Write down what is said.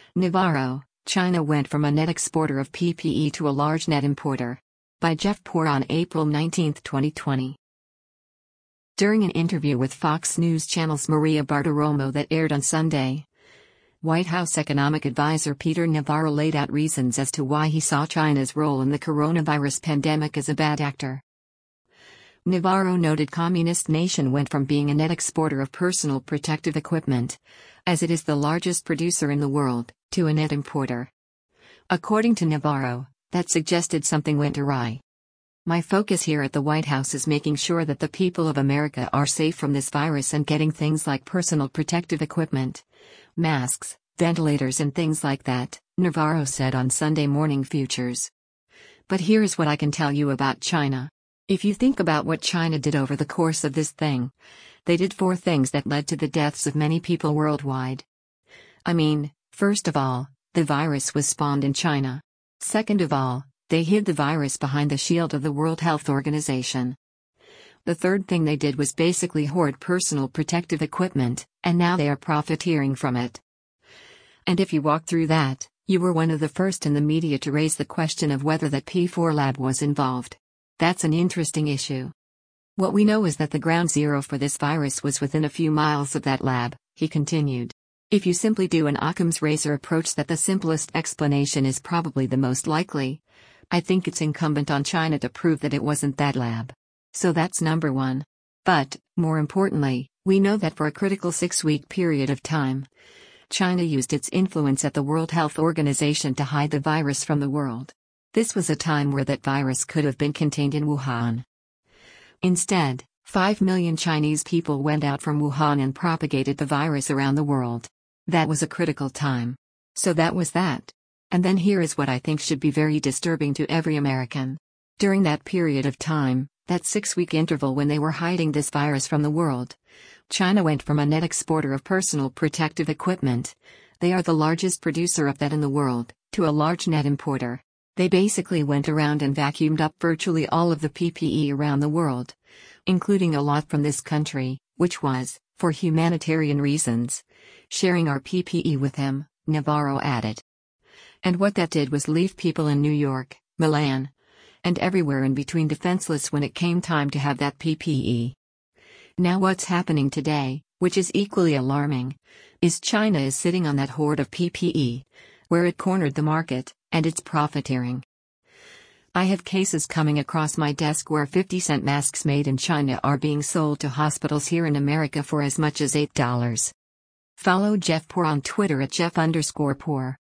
Navarro, China went from a net exporter of PPE to a large net importer. By Jeff Poor on April 19, 2020. During an interview with Fox News Channel's Maria Bartiromo that aired on Sunday, White House economic advisor Peter Navarro laid out reasons as to why he saw China's role in the coronavirus pandemic as a bad actor. Navarro noted communist nation went from being a net exporter of personal protective equipment, as it is the largest producer in the world, to a net importer. According to Navarro, that suggested something went awry. My focus here at the White House is making sure that the people of America are safe from this virus and getting things like personal protective equipment, masks, ventilators and things like that, Navarro said on Sunday Morning Futures. But here is what I can tell you about China. If you think about what China did over the course of this thing, they did 4 things that led to the deaths of many people worldwide. I mean, first of all, the virus was spawned in China. Second of all, they hid the virus behind the shield of the World Health Organization. The third thing they did was basically hoard personal protective equipment, and now they are profiteering from it. And if you walk through that, you were one of the first in the media to raise the question of whether that P4 lab was involved. That's an interesting issue. What we know is that the ground zero for this virus was within a few miles of that lab, he continued. If you simply do an Occam's razor approach, that the simplest explanation is probably the most likely, I think it's incumbent on China to prove that it wasn't that lab. So that's number 1. But, more importantly, we know that for a critical 6-week period of time, China used its influence at the World Health Organization to hide the virus from the world. This was a time where that virus could have been contained in Wuhan. Instead, 5 million Chinese people went out from Wuhan and propagated the virus around the world. That was a critical time. So that was that. And then here is what I think should be very disturbing to every American. During that period of time, that 6-week interval when they were hiding this virus from the world, China went from a net exporter of personal protective equipment, they are the largest producer of that in the world, to a large net importer. They basically went around and vacuumed up virtually all of the PPE around the world, including a lot from this country, which was, for humanitarian reasons, sharing our PPE with them, Navarro added. And what that did was leave people in New York, Milan, and everywhere in between defenseless when it came time to have that PPE. Now what's happening today, which is equally alarming, is China is sitting on that hoard of PPE, where it cornered the market, and it's profiteering. I have cases coming across my desk where 50-cent masks made in China are being sold to hospitals here in America for as much as $8. Follow Jeff Poor on Twitter at Jeff_Poor.